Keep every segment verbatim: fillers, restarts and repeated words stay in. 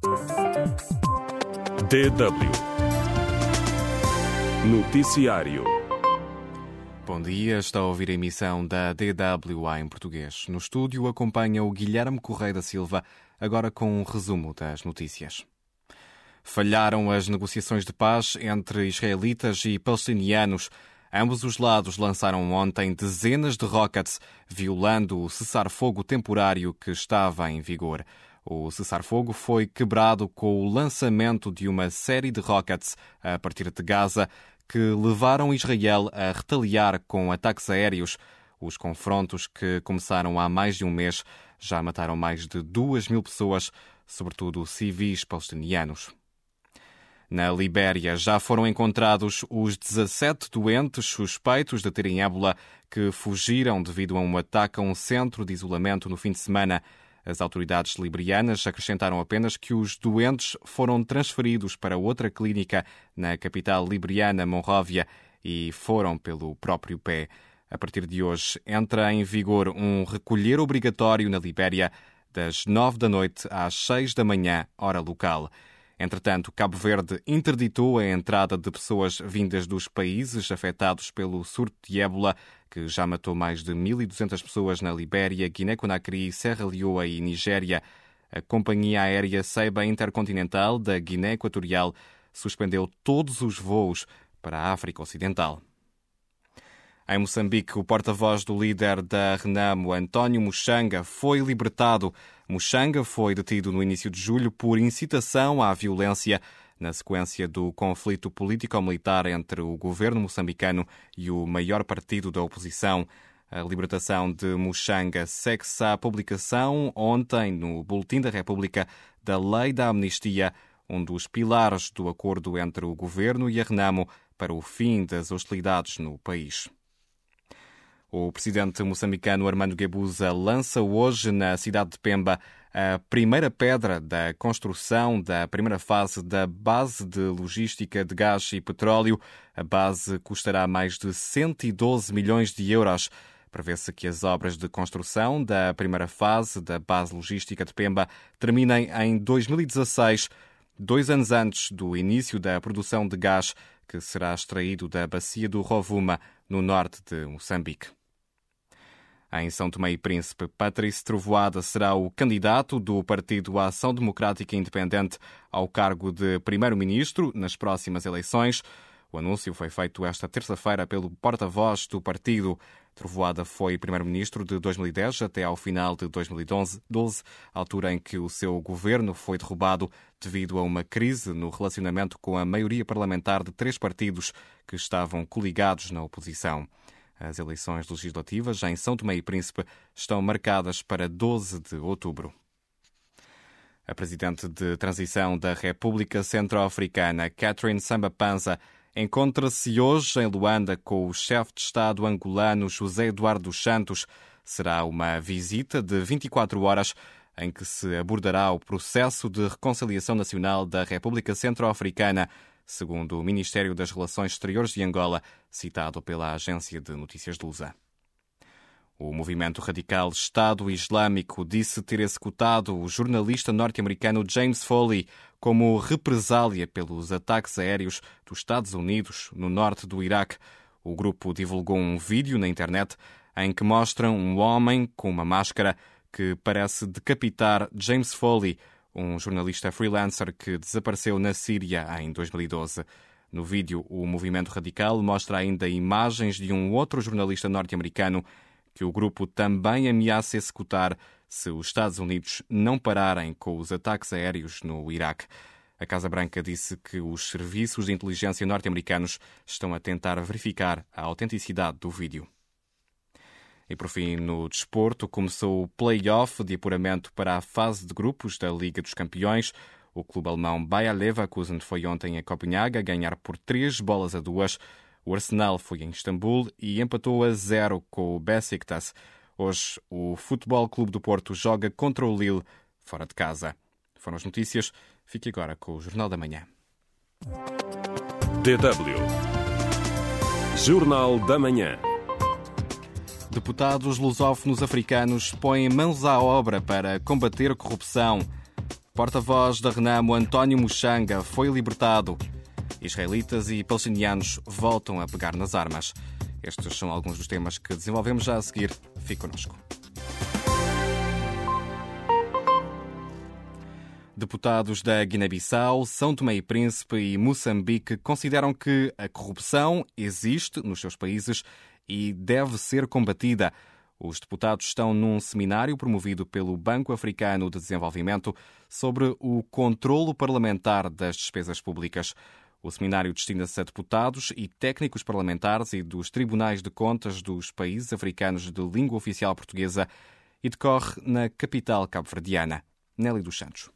D W Noticiário. Bom dia, está a ouvir a emissão da D W A em português. No estúdio acompanha o Guilherme Correia da Silva, agora com um resumo das notícias. Falharam as negociações de paz entre israelitas e palestinianos. Ambos os lados lançaram ontem dezenas de rockets, violando o cessar-fogo temporário que estava em vigor. O cessar-fogo foi quebrado com o lançamento de uma série de rockets a partir de Gaza, que levaram Israel a retaliar com ataques aéreos. Os confrontos, que começaram há mais de um mês, já mataram mais de duas mil pessoas, sobretudo civis palestinianos. Na Libéria já foram encontrados os dezassete doentes suspeitos de terem ébola que fugiram devido a um ataque a um centro de isolamento no fim de semana. As autoridades liberianas acrescentaram apenas que os doentes foram transferidos para outra clínica na capital liberiana, Monróvia, e foram pelo próprio pé. A partir de hoje entra em vigor um recolher obrigatório na Libéria das nove da noite às seis da manhã, hora local. Entretanto, Cabo Verde interditou a entrada de pessoas vindas dos países afetados pelo surto de ébola, que já matou mais de mil e duzentas pessoas na Libéria, Guiné-Conakry, Serra Leoa e Nigéria. A companhia aérea Ceiba Intercontinental da Guiné Equatorial suspendeu todos os voos para a África Ocidental. Em Moçambique, o porta-voz do líder da Renamo, António Muxanga, foi libertado. Muxanga foi detido no início de julho por incitação à violência na sequência do conflito político-militar entre o governo moçambicano e o maior partido da oposição. A libertação de Muxanga segue-se à publicação ontem no Boletim da República da Lei da Amnistia, um dos pilares do acordo entre o governo e a Renamo para o fim das hostilidades no país. O presidente moçambicano Armando Guebuza lança hoje na cidade de Pemba a primeira pedra da construção da primeira fase da base de logística de gás e petróleo. A base custará mais de cento e doze milhões de euros. Prevê-se que as obras de construção da primeira fase da base logística de Pemba terminem em dois mil e dezasseis, dois anos antes do início da produção de gás, que será extraído da bacia do Rovuma, no norte de Moçambique. Em São Tomé e Príncipe, Patrício Trovoada será o candidato do Partido Ação Democrática Independente ao cargo de primeiro-ministro nas próximas eleições. O anúncio foi feito esta terça-feira pelo porta-voz do partido. Trovoada foi primeiro-ministro de dois mil e dez até ao final de dois mil e doze, altura em que o seu governo foi derrubado devido a uma crise no relacionamento com a maioria parlamentar de três partidos que estavam coligados na oposição. As eleições legislativas em São Tomé e Príncipe estão marcadas para doze de outubro. A presidente de transição da República Centro-Africana, Catherine Samba-Panza, encontra-se hoje em Luanda com o chefe de Estado angolano José Eduardo dos Santos. Será uma visita de vinte e quatro horas em que se abordará o processo de reconciliação nacional da República Centro-Africana, segundo o Ministério das Relações Exteriores de Angola, citado pela agência de notícias de Lusa. O movimento radical Estado Islâmico disse ter executado o jornalista norte-americano James Foley como represália pelos ataques aéreos dos Estados Unidos no norte do Iraque. O grupo divulgou um vídeo na internet em que mostra um homem com uma máscara que parece decapitar James Foley, um jornalista freelancer que desapareceu na Síria em dois mil e doze. No vídeo, o movimento radical mostra ainda imagens de um outro jornalista norte-americano que o grupo também ameaça executar se os Estados Unidos não pararem com os ataques aéreos no Iraque. A Casa Branca disse que os serviços de inteligência norte-americanos estão a tentar verificar a autenticidade do vídeo. E por fim, no desporto, começou o play-off de apuramento para a fase de grupos da Liga dos Campeões. O clube alemão Bayer Leverkusen foi ontem a Copenhaga ganhar por três bolas a duas. O Arsenal foi em Istambul e empatou a zero com o Besiktas. Hoje, o Futebol Clube do Porto joga contra o Lille, fora de casa. Foram as notícias. Fique agora com o Jornal da Manhã. D W Jornal da Manhã. Deputados lusófonos africanos põem mãos à obra para combater a corrupção. Porta-voz da Renamo, António Muxanga, foi libertado. Israelitas e palestinianos voltam a pegar nas armas. Estes são alguns dos temas que desenvolvemos já a seguir. Fique connosco. Deputados da Guiné-Bissau, São Tomé e Príncipe e Moçambique consideram que a corrupção existe nos seus países e deve ser combatida. Os deputados estão num seminário promovido pelo Banco Africano de Desenvolvimento sobre o controlo parlamentar das despesas públicas. O seminário destina-se a deputados e técnicos parlamentares e dos tribunais de contas dos países africanos de língua oficial portuguesa e decorre na capital cabo-verdiana. Nélia dos Santos.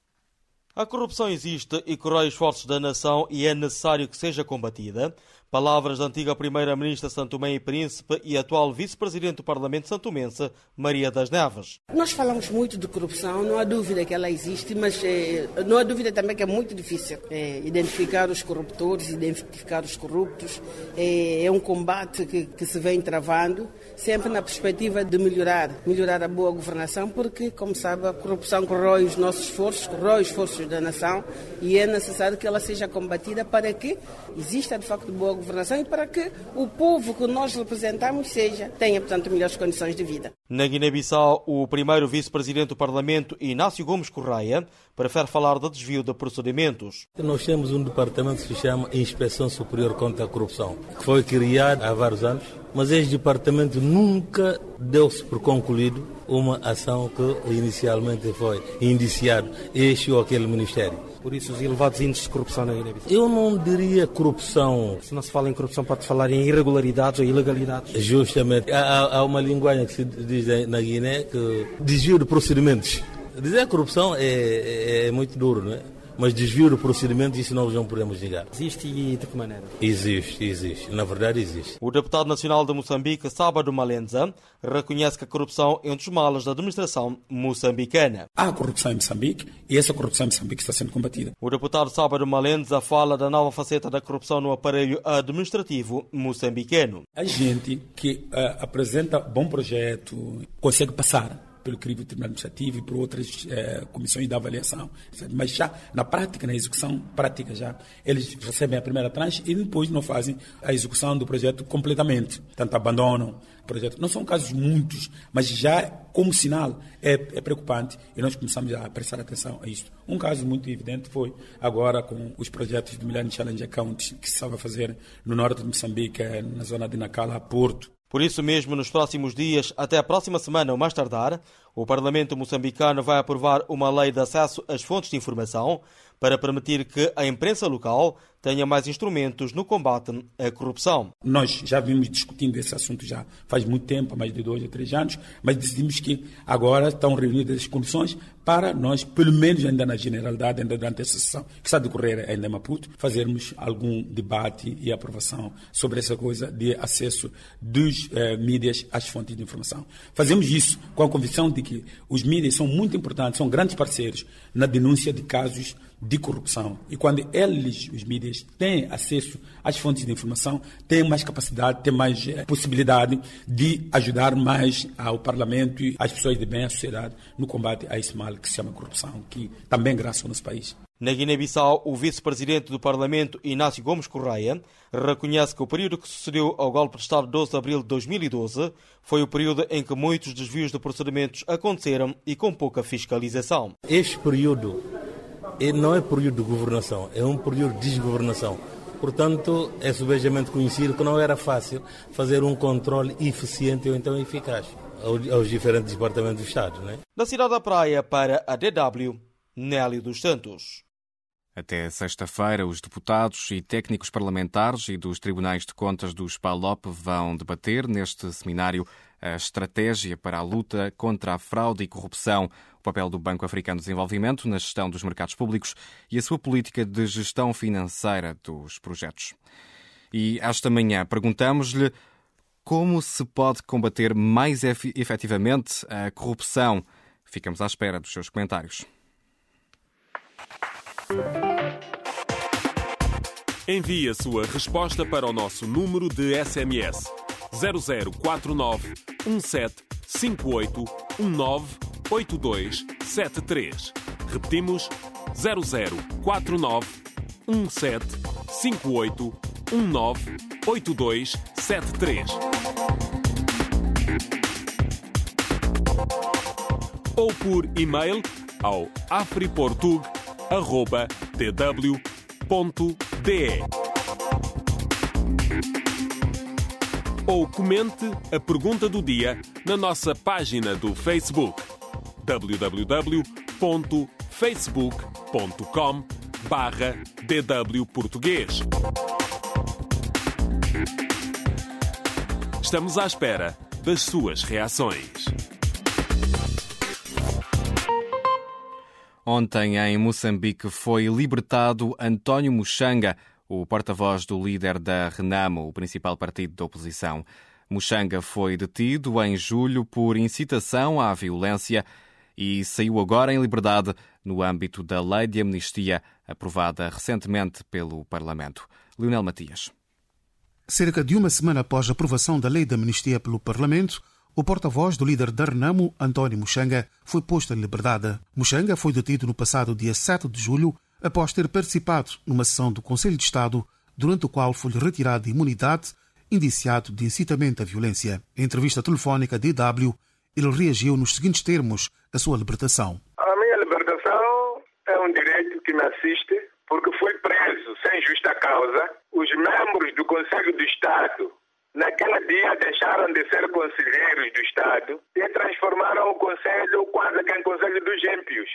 A corrupção existe e corrói os esforços da nação e é necessário que seja combatida. Palavras da antiga Primeira-Ministra São Tomé e Príncipe e atual Vice-Presidente do Parlamento santomense, Maria das Neves. Nós falamos muito de corrupção, não há dúvida que ela existe, mas eh, não há dúvida também que é muito difícil eh, identificar os corruptores, identificar os corruptos. Eh, é um combate que, que se vem travando, sempre na perspectiva de melhorar, melhorar a boa governação, porque, como sabe, a corrupção corrói os nossos esforços, corrói os esforços da nação e é necessário que ela seja combatida para que exista, de facto, boa governação e para que o povo que nós representamos seja, tenha, portanto, melhores condições de vida. Na Guiné-Bissau, o primeiro vice-presidente do Parlamento, Inácio Gomes Correia, prefere falar de desvio de procedimentos. Nós temos um departamento que se chama Inspeção Superior contra a Corrupção, que foi criado há vários anos, mas este departamento nunca deu-se por concluído uma ação que inicialmente foi indiciado este ou aquele ministério. Por isso os elevados índices de corrupção na Guiné-Bissau. Eu não diria corrupção. Se não se fala em corrupção, pode falar em irregularidades ou ilegalidades. Justamente. Há, há uma linguagem que se diz na Guiné que desvio de procedimentos. Dizer corrupção é, é, é muito duro, não é? Mas desvio de procedimentos, isso nós não podemos negar. Existe e de que maneira? Existe, existe. Na verdade, existe. O deputado nacional de Moçambique, Sábado Malenza, reconhece que a corrupção é um dos males da administração moçambicana. Há corrupção em Moçambique e essa corrupção em Moçambique está sendo combatida. O deputado Sábado Malenza fala da nova faceta da corrupção no aparelho administrativo moçambicano. A gente que uh, apresenta bom projeto consegue passar pelo crivo tribunal administrativo e por outras eh, comissões de avaliação. Mas já na prática, na execução prática já, eles recebem a primeira tranche e depois não fazem a execução do projeto completamente. Portanto, abandonam o projeto. Não são casos muitos, mas já como sinal é, é preocupante e nós começamos a prestar atenção a isto. Um caso muito evidente foi agora com os projetos do Millennium Challenge Account que se estava a fazer no norte de Moçambique, na zona de Nacala, Porto. Por isso mesmo, nos próximos dias, até a próxima semana ou mais tardar, o Parlamento moçambicano vai aprovar uma lei de acesso às fontes de informação para permitir que a imprensa local tenha mais instrumentos no combate à corrupção. Nós já vimos discutindo esse assunto já faz muito tempo, há mais de dois ou três anos, mas decidimos que agora estão reunidas as condições para nós, pelo menos ainda na generalidade, ainda durante essa sessão que está a decorrer ainda em Maputo, fazermos algum debate e aprovação sobre essa coisa de acesso dos eh, mídias às fontes de informação. Fazemos isso com a convicção de que os mídias são muito importantes, são grandes parceiros na denúncia de casos de corrupção. E quando eles, os mídias, têm acesso às fontes de informação, têm mais capacidade, têm mais eh, possibilidade de ajudar mais ao Parlamento e às pessoas de bem, à sociedade, no combate a esse mal que se chama corrupção, que também graça o nosso país. Na Guiné-Bissau, o vice-presidente do Parlamento, Inácio Gomes Correia, reconhece que o período que sucedeu ao golpe de Estado de doze de abril de dois mil e doze foi o período em que muitos desvios de procedimentos aconteceram e com pouca fiscalização. Este período não é período de governação, é um período de desgovernação. Portanto, é subejamente conhecido que não era fácil fazer um controle eficiente ou então eficaz aos diferentes departamentos do Estado, não é? Da cidade da Praia para a D W, Nélio dos Santos. Até sexta-feira, os deputados e técnicos parlamentares e dos tribunais de contas do S P A L O P vão debater neste seminário a estratégia para a luta contra a fraude e corrupção, o papel do Banco Africano de Desenvolvimento na gestão dos mercados públicos e a sua política de gestão financeira dos projetos. E esta manhã perguntamos-lhe como se pode combater mais efetivamente a corrupção. Ficamos à espera dos seus comentários. Envie a sua resposta para o nosso número de S M S zero zero quatro nove um sete cinco oito um nove oito dois sete três. Repetimos zero zero quatro nove um sete cinco oito um nove oito dois sete três. Ou por e-mail ao afriportug arroba d w ponto d e. Ou comente a pergunta do dia na nossa página do Facebook w w w ponto facebook ponto com barra d w português. Estamos à espera das suas reações. Ontem, em Moçambique, foi libertado António Muxanga, o porta-voz do líder da Renamo, o principal partido da oposição. Muxanga foi detido em julho por incitação à violência e saiu agora em liberdade no âmbito da Lei de Amnistia, aprovada recentemente pelo Parlamento. Leonel Matias. Cerca de uma semana após a aprovação da Lei de Amnistia pelo Parlamento, o porta-voz do líder da Renamo, António Muxanga, foi posto em liberdade. Muxanga foi detido no passado dia sete de julho, após ter participado numa sessão do Conselho de Estado, durante o qual foi retirado de imunidade, indiciado de incitamento à violência. Em entrevista telefónica à D W, ele reagiu nos seguintes termos à sua libertação. A minha libertação é um direito que me assiste, porque fui preso sem justa causa. Os membros do Conselho do Estado, naquele dia, deixaram de ser conselheiros do Estado e transformaram o Conselho quase que em Conselho dos Ímpios.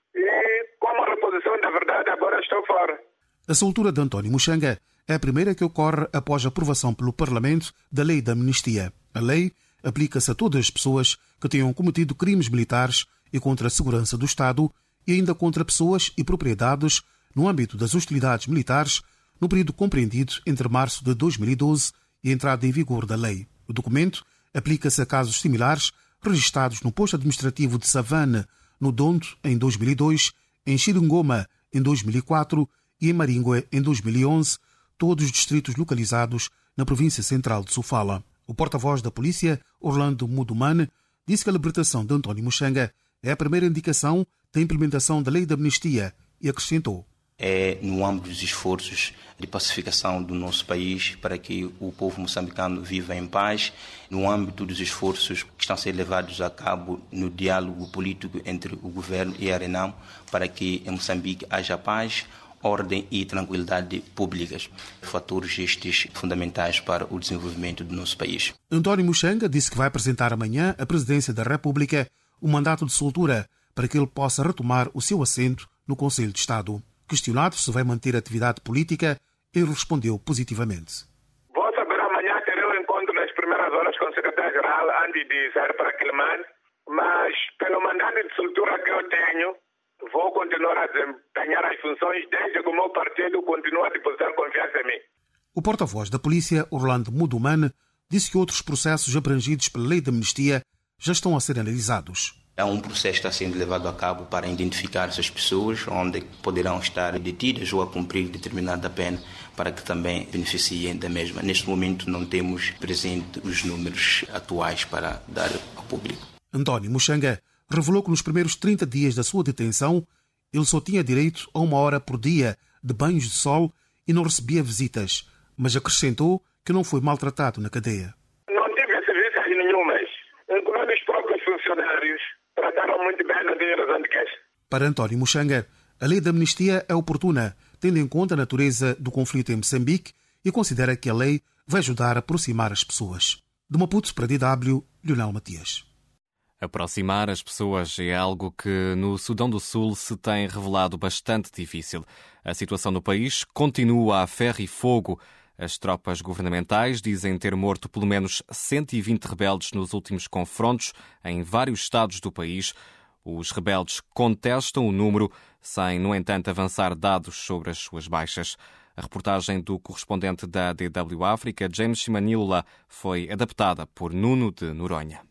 E, como a reposição da verdade, agora estou fora. A soltura de António Muxanga é a primeira que ocorre após a aprovação pelo Parlamento da Lei da Amnistia. A lei aplica-se a todas as pessoas que tenham cometido crimes militares e contra a segurança do Estado e ainda contra pessoas e propriedades no âmbito das hostilidades militares no período compreendido entre março de dois mil e doze e a entrada em vigor da lei. O documento aplica-se a casos similares registados no posto administrativo de Savane, no Dondo, em dois mil e dois, em Xiringoma, em dois mil e quatro e em Maringue, em dois mil e onze, todos os distritos localizados na província central de Sofala. O porta-voz da polícia, Orlando Mudumane, disse que a libertação de António Muxanga é a primeira indicação da implementação da lei da amnistia e acrescentou: é no âmbito dos esforços de pacificação do nosso país para que o povo moçambicano viva em paz, no âmbito dos esforços que estão a ser levados a cabo no diálogo político entre o governo e a Renamo para que em Moçambique haja paz, ordem e tranquilidade públicas, fatores estes fundamentais para o desenvolvimento do nosso país. António Muxanga disse que vai apresentar amanhã à Presidência da República um mandato de soltura para que ele possa retomar o seu assento no Conselho de Estado. Questionado se vai manter atividade política, ele respondeu positivamente. Vou saber amanhã, terei um encontro nas primeiras horas com o secretário-geral antes de sair para Quelimane, mas pelo mandato de soltura que eu tenho, vou continuar a desempenhar as funções desde que o meu partido continue a depositar confiança em mim. O porta-voz da polícia, Orlando Mudumane, disse que outros processos abrangidos pela lei de amnistia já estão a ser analisados. Há um processo que está sendo levado a cabo para identificar essas pessoas, onde poderão estar detidas ou a cumprir determinada pena, para que também beneficiem da mesma. Neste momento não temos presente os números atuais para dar ao público. António Muxanga revelou que nos primeiros trinta dias da sua detenção, ele só tinha direito a uma hora por dia de banhos de sol e não recebia visitas, mas acrescentou que não foi maltratado na cadeia. Não tive serviços nenhumas, incluindo os próprios funcionários. Trataram muito bem na minha razão de queixa. Para António Muxanga, a lei da amnistia é oportuna, tendo em conta a natureza do conflito em Moçambique e considera que a lei vai ajudar a aproximar as pessoas. De Maputo para a D W, Leonel Matias. Aproximar as pessoas é algo que no Sudão do Sul se tem revelado bastante difícil. A situação no país continua a ferro e fogo. As tropas governamentais dizem ter morto pelo menos cento e vinte rebeldes nos últimos confrontos em vários estados do país. Os rebeldes contestam o número, sem, no entanto, avançar dados sobre as suas baixas. A reportagem do correspondente da D W África, James Shimanilula, foi adaptada por Nuno de Noronha.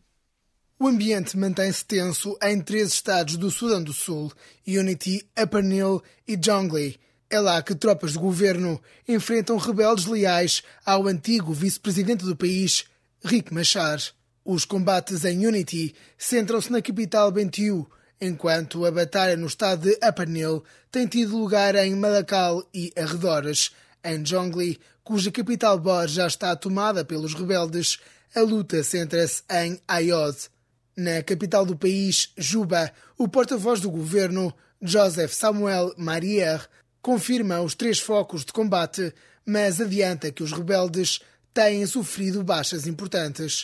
O ambiente mantém-se tenso em três estados do Sudão do Sul, Unity, Upper Nile e Jonglei. É lá que tropas de governo enfrentam rebeldes leais ao antigo vice-presidente do país, Riek Machar. Os combates em Unity centram-se na capital Bentiu, enquanto a batalha no estado de Upper Nile tem tido lugar em Malakal e arredores. Em Jonglei, cuja capital Bor já está tomada pelos rebeldes, a luta centra-se em Ayod. Na capital do país, Juba, o porta-voz do governo, Joseph Samuel Marier, confirma os três focos de combate, mas adianta que os rebeldes têm sofrido baixas importantes.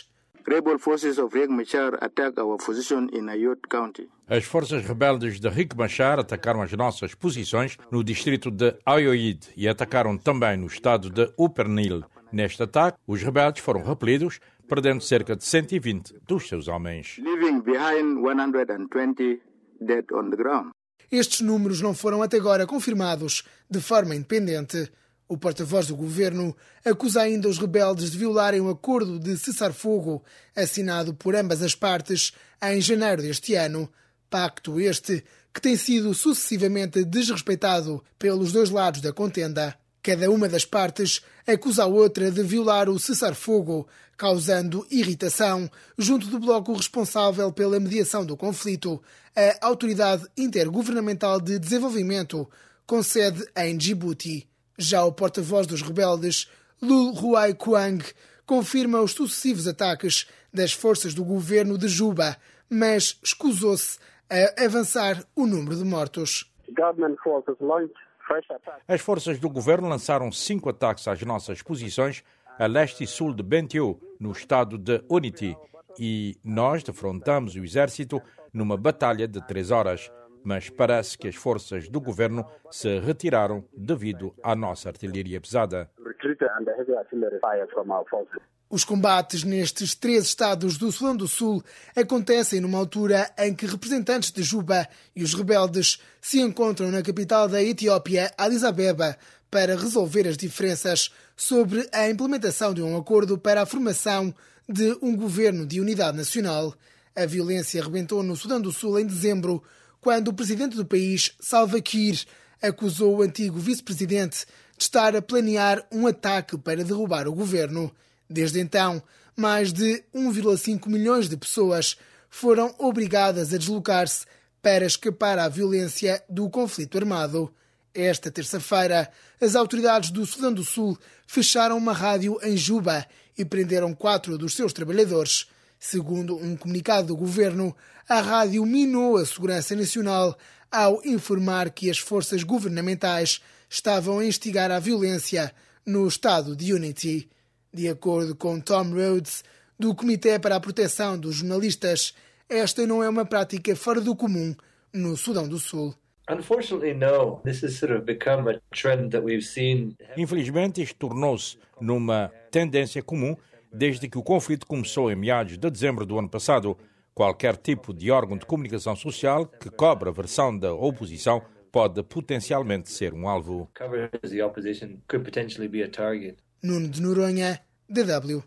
As forças rebeldes de Riek Machar atacaram as nossas posições no distrito de Ayoid e atacaram também no estado de Upper Nile. Neste ataque, os rebeldes foram repelidos, perdendo cerca de cento e vinte dos seus homens. Estes números não foram até agora confirmados de forma independente. O porta-voz do governo acusa ainda os rebeldes de violarem o acordo de cessar-fogo assinado por ambas as partes em janeiro deste ano. Pacto este que tem sido sucessivamente desrespeitado pelos dois lados da contenda. Cada uma das partes acusa a outra de violar o cessar-fogo, causando irritação junto do bloco responsável pela mediação do conflito, a Autoridade Intergovernamental de Desenvolvimento, com sede em Djibouti. Já o porta-voz dos rebeldes, Lul Ruai Kuang, confirma os sucessivos ataques das forças do governo de Juba, mas escusou-se a avançar o número de mortos. As forças do governo lançaram cinco ataques às nossas posições a leste e sul de Bentiu, no estado de Unity, e nós defrontamos o exército numa batalha de três horas. Mas parece que as forças do governo se retiraram devido à nossa artilharia pesada. Os combates nestes três estados do Sudão do Sul acontecem numa altura em que representantes de Juba e os rebeldes se encontram na capital da Etiópia, Addis Abeba, para resolver as diferenças sobre a implementação de um acordo para a formação de um governo de unidade nacional. A violência arrebentou no Sudão do Sul em dezembro, quando o presidente do país, Salva Kiir, acusou o antigo vice-presidente de estar a planear um ataque para derrubar o governo. Desde então, mais de um vírgula cinco milhões de pessoas foram obrigadas a deslocar-se para escapar à violência do conflito armado. Esta terça-feira, as autoridades do Sudão do Sul fecharam uma rádio em Juba e prenderam quatro dos seus trabalhadores. Segundo um comunicado do governo, a rádio minou a segurança nacional ao informar que as forças governamentais estavam a instigar a violência no estado de Unity. De acordo com Tom Rhodes, do Comitê para a Proteção dos Jornalistas, esta não é uma prática fora do comum no Sudão do Sul. Infelizmente, isto tornou-se numa tendência comum desde que o conflito começou em meados de dezembro do ano passado. Qualquer tipo de órgão de comunicação social que cobre a versão da oposição pode potencialmente ser um alvo. Nuno de Noronha, D W.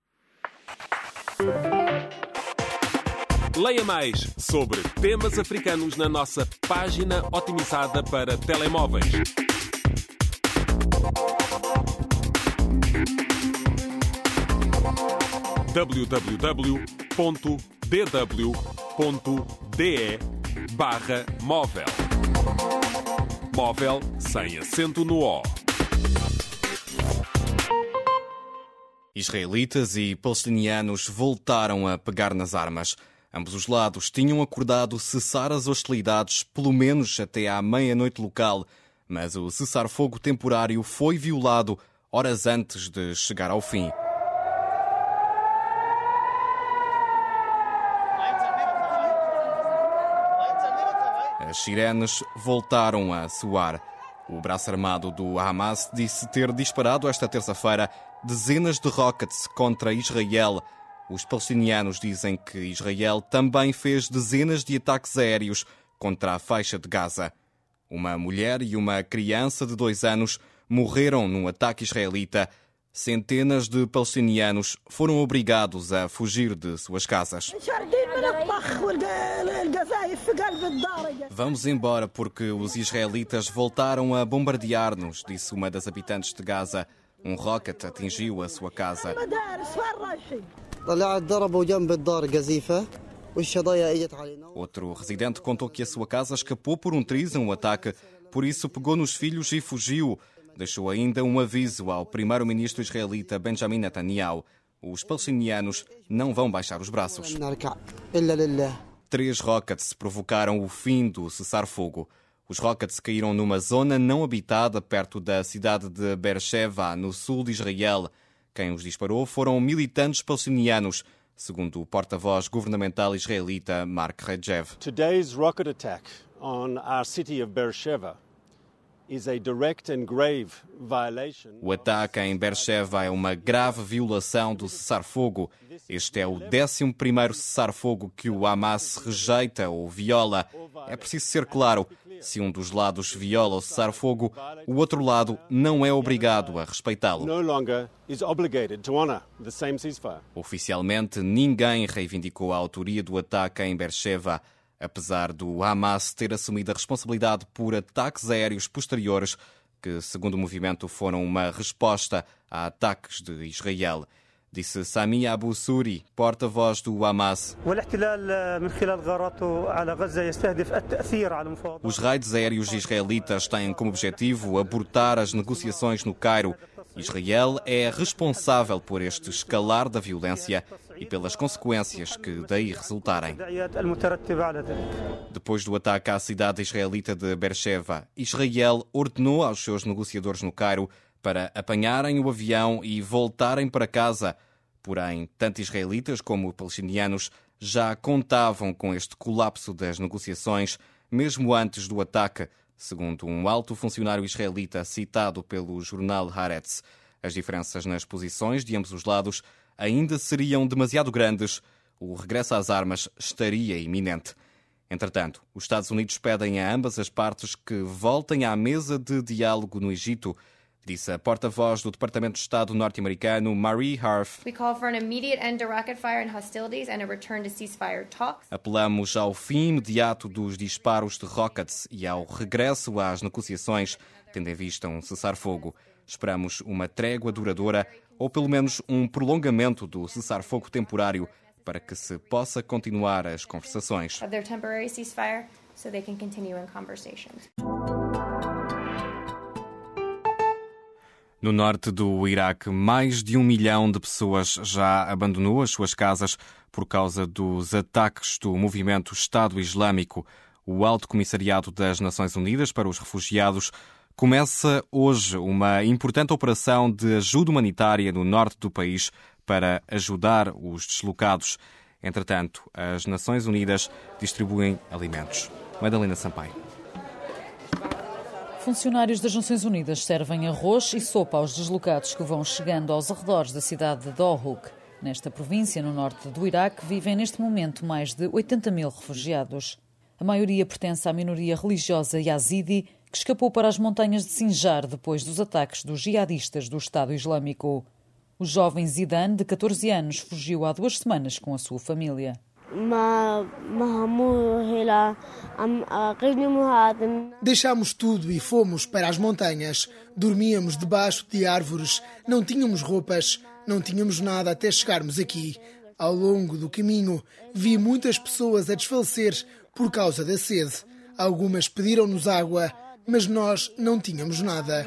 Leia mais sobre temas africanos na nossa página otimizada para telemóveis. w w w ponto d w ponto d e barra móvel. Móvel sem acento no O. Israelitas e palestinianos voltaram a pegar nas armas. Ambos os lados tinham acordado cessar as hostilidades pelo menos até à meia-noite local, mas o cessar-fogo temporário foi violado horas antes de chegar ao fim. As sirenes voltaram a soar. O braço armado do Hamas disse ter disparado esta terça-feira dezenas de rockets contra Israel. Os palestinianos dizem que Israel também fez dezenas de ataques aéreos contra a faixa de Gaza. Uma mulher e uma criança de dois anos morreram num ataque israelita. Centenas de palestinianos foram obrigados a fugir de suas casas. Vamos embora porque os israelitas voltaram a bombardear-nos, disse uma das habitantes de Gaza. Um rocket atingiu a sua casa. Outro residente contou que a sua casa escapou por um triz a um ataque, por isso pegou nos filhos e fugiu. Deixou ainda um aviso ao primeiro-ministro israelita Benjamin Netanyahu. Os palestinianos não vão baixar os braços. Três rockets provocaram o fim do cessar-fogo. Os rockets caíram numa zona não habitada perto da cidade de Beersheva, no sul de Israel. Quem os disparou foram militantes palestinianos, segundo o porta-voz governamental israelita Mark Regev. Today's rocket attack on our city of Beersheva is a direct and grave violation. O ataque em Beersheva é uma grave violação do cessar-fogo. Este é o décimo primeiro cessar-fogo que o Hamas rejeita ou viola. É preciso ser claro, se um dos lados viola o cessar-fogo, o outro lado não é obrigado a respeitá-lo. Oficialmente, ninguém reivindicou a autoria do ataque em Beersheva, apesar do Hamas ter assumido a responsabilidade por ataques aéreos posteriores que, segundo o movimento, foram uma resposta a ataques de Israel. Disse Sami Abu Suri, porta-voz do Hamas. Os raids aéreos israelitas têm como objetivo abortar as negociações no Cairo. Israel é responsável por este escalar da violência e pelas consequências que daí resultarem. Depois do ataque à cidade israelita de Beersheva, Israel ordenou aos seus negociadores no Cairo para apanharem o avião e voltarem para casa. Porém, tanto israelitas como palestinianos já contavam com este colapso das negociações, mesmo antes do ataque, segundo um alto funcionário israelita citado pelo jornal Haaretz. As diferenças nas posições de ambos os lados ainda seriam demasiado grandes. O regresso às armas estaria iminente. Entretanto, os Estados Unidos pedem a ambas as partes que voltem à mesa de diálogo no Egito, disse a porta-voz do Departamento de Estado norte-americano, Marie Harf. Apelamos ao fim imediato dos disparos de rockets e ao regresso às negociações, tendo em vista um cessar-fogo. Esperamos uma trégua duradoura ou pelo menos um prolongamento do cessar-fogo temporário para que se possa continuar as conversações. No norte do Iraque, mais de um milhão de pessoas já abandonou as suas casas por causa dos ataques do movimento Estado Islâmico. O Alto Comissariado das Nações Unidas para os Refugiados começa hoje uma importante operação de ajuda humanitária no norte do país para ajudar os deslocados. Entretanto, as Nações Unidas distribuem alimentos. Madalena Sampaio. Funcionários das Nações Unidas servem arroz e sopa aos deslocados que vão chegando aos arredores da cidade de Dohuk. Nesta província, no norte do Iraque, vivem neste momento mais de oitenta mil refugiados. A maioria pertence à minoria religiosa Yazidi, que escapou para as montanhas de Sinjar depois dos ataques dos jihadistas do Estado Islâmico. O jovem Zidan, de catorze anos, fugiu há duas semanas com a sua família. Deixámos tudo e fomos para as montanhas. Dormíamos debaixo de árvores, não tínhamos roupas, não tínhamos nada até chegarmos aqui. Ao longo do caminho, vi muitas pessoas a desfalecer por causa da sede. Algumas pediram-nos água, mas nós não tínhamos nada.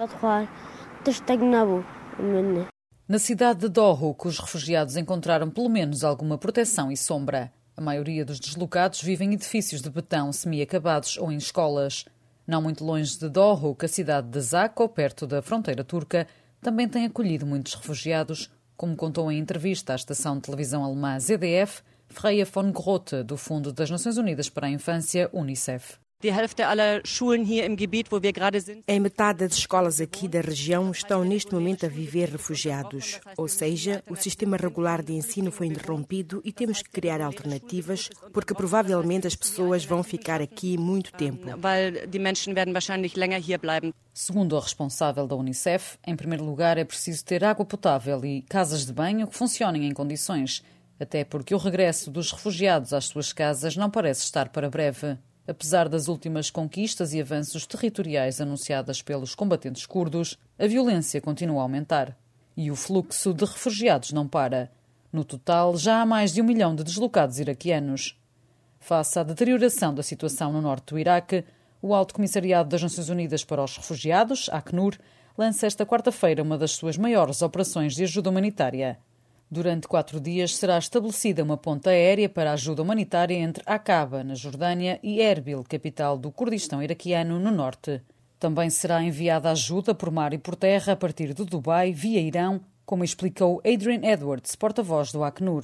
Na cidade de Dohuk, os refugiados encontraram pelo menos alguma proteção e sombra. A maioria dos deslocados vive em edifícios de betão semi-acabados ou em escolas. Não muito longe de Dohuk, a cidade de Zako, perto da fronteira turca, também tem acolhido muitos refugiados, como contou em entrevista à estação de televisão alemã Z D F, Freya von Grote, do Fundo das Nações Unidas para a Infância, Unicef. Em metade das escolas aqui da região estão neste momento a viver refugiados. Ou seja, o sistema regular de ensino foi interrompido e temos que criar alternativas, porque provavelmente as pessoas vão ficar aqui muito tempo. Segundo a responsável da Unicef, em primeiro lugar é preciso ter água potável e casas de banho que funcionem em condições, até porque o regresso dos refugiados às suas casas não parece estar para breve. Apesar das últimas conquistas e avanços territoriais anunciadas pelos combatentes curdos, a violência continua a aumentar. E o fluxo de refugiados não para. No total, já há mais de um milhão de deslocados iraquianos. Face à deterioração da situação no norte do Iraque, o Alto Comissariado das Nações Unidas para os Refugiados, Acnur, lança esta quarta-feira uma das suas maiores operações de ajuda humanitária. Durante quatro dias será estabelecida uma ponte aérea para a ajuda humanitária entre Aqaba, na Jordânia, e Erbil, capital do Kurdistão iraquiano, no norte. Também será enviada ajuda por mar e por terra a partir de Dubai, via Irão, como explicou Adrian Edwards, porta-voz do Acnur.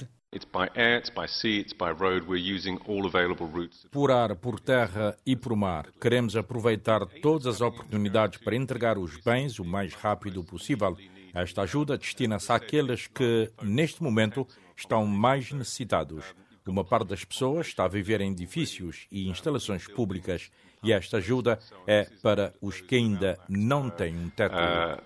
Por ar, por terra e por mar, queremos aproveitar todas as oportunidades para entregar os bens o mais rápido possível. Esta ajuda destina-se àqueles que, neste momento, estão mais necessitados. Uma parte das pessoas está a viver em edifícios e instalações públicas e esta ajuda é para os que ainda não têm um teto.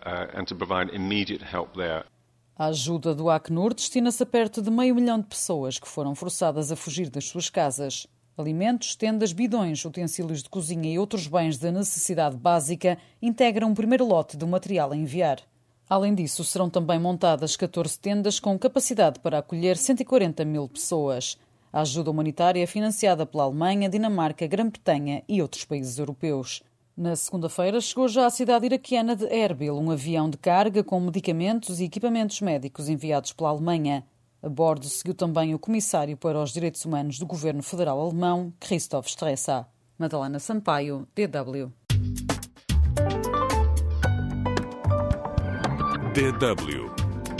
A ajuda do Acnur destina-se a perto de meio milhão de pessoas que foram forçadas a fugir das suas casas. Alimentos, tendas, bidões, utensílios de cozinha e outros bens de necessidade básica integram um primeiro lote do material a enviar. Além disso, serão também montadas catorze tendas com capacidade para acolher cento e quarenta mil pessoas. A ajuda humanitária é financiada pela Alemanha, Dinamarca, Grã-Bretanha e outros países europeus. Na segunda-feira chegou já à cidade iraquiana de Erbil um avião de carga com medicamentos e equipamentos médicos enviados pela Alemanha. A bordo seguiu também o comissário para os direitos humanos do governo federal alemão, Christoph Stressa. Madalena Sampaio, D W. D W.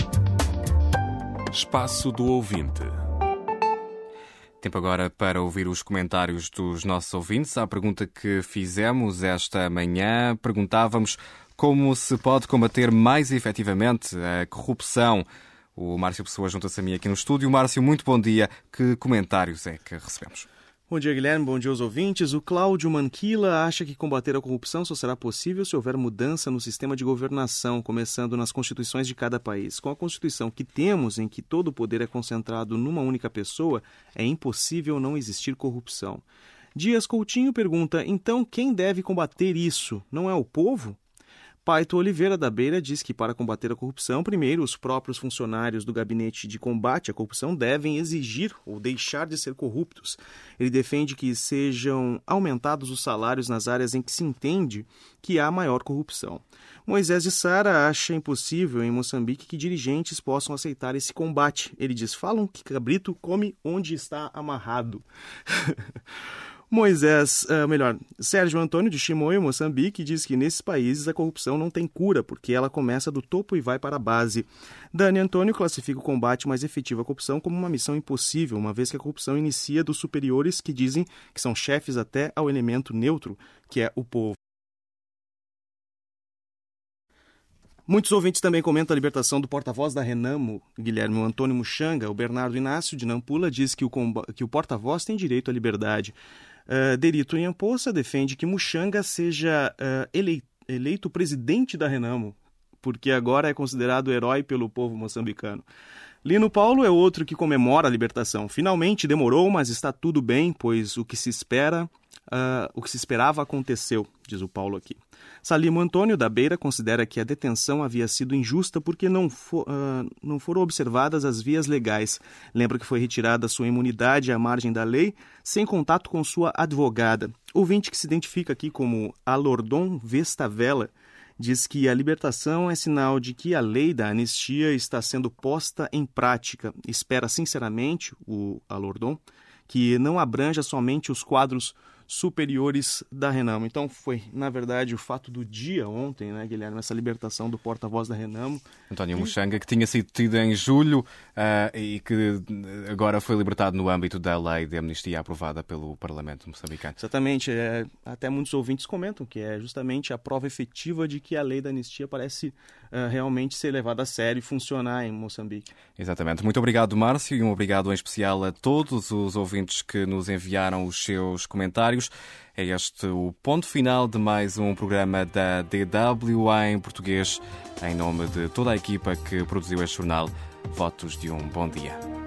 Espaço do ouvinte. Tempo agora para ouvir os comentários dos nossos ouvintes. À pergunta que fizemos esta manhã, perguntávamos como se pode combater mais efetivamente a corrupção. O Márcio Pessoa junta-se a mim aqui no estúdio. Márcio, muito bom dia. Que comentários é que recebemos? Bom dia, Guilherme. Bom dia aos ouvintes. O Cláudio Manquila acha que combater a corrupção só será possível se houver mudança no sistema de governação, começando nas constituições de cada país. Com a Constituição que temos, em que todo o poder é concentrado numa única pessoa, é impossível não existir corrupção. Dias Coutinho pergunta, então quem deve combater isso? Não é o povo? Paito Oliveira da Beira diz que para combater a corrupção, primeiro os próprios funcionários do Gabinete de Combate à Corrupção devem exigir ou deixar de ser corruptos. Ele defende que sejam aumentados os salários nas áreas em que se entende que há maior corrupção. Moisés de Sara acha impossível em Moçambique que dirigentes possam aceitar esse combate. Ele diz, falam que cabrito come onde está amarrado. Moisés, uh, melhor, Sérgio Antônio de Chimoio, Moçambique, diz que nesses países a corrupção não tem cura, porque ela começa do topo e vai para a base. Dani Antônio classifica o combate mais efetivo à corrupção como uma missão impossível, uma vez que a corrupção inicia dos superiores que dizem que são chefes até ao elemento neutro, que é o povo. Muitos ouvintes também comentam a libertação do porta-voz da Renamo, Guilherme o Antônio Muxanga. O Bernardo Inácio, de Nampula, diz que o, que o porta-voz tem direito à liberdade. Uh, Derito Inhampoça defende que Muxanga seja uh, eleito, eleito presidente da Renamo, porque agora é considerado herói pelo povo moçambicano. Lino Paulo é outro que comemora a libertação. Finalmente demorou, mas está tudo bem, pois o que se espera, uh, o que se esperava aconteceu, diz o Paulo aqui. Salimo Antônio da Beira considera que a detenção havia sido injusta porque não, for, uh, não foram observadas as vias legais. Lembra que foi retirada sua imunidade à margem da lei, sem contato com sua advogada. Ouvinte que se identifica aqui como Alordon Vestavela diz que a libertação é sinal de que a lei da anistia está sendo posta em prática. Espera sinceramente, o Alordon, que não abranja somente os quadros superiores da Renamo. Então foi, na verdade, o fato do dia ontem, né, Guilherme, essa libertação do porta-voz da Renamo. António Muxanga, que tinha sido tido em julho uh, e que agora foi libertado no âmbito da lei de amnistia aprovada pelo Parlamento moçambicano. Exatamente. É, até muitos ouvintes comentam que é justamente a prova efetiva de que a lei da anistia parece uh, realmente ser levada a sério e funcionar em Moçambique. Exatamente. Muito obrigado, Márcio, e um obrigado em especial a todos os ouvintes que nos enviaram os seus comentários. É este o ponto final de mais um programa da D W em português. Em nome de toda a equipa que produziu este jornal, votos de um bom dia.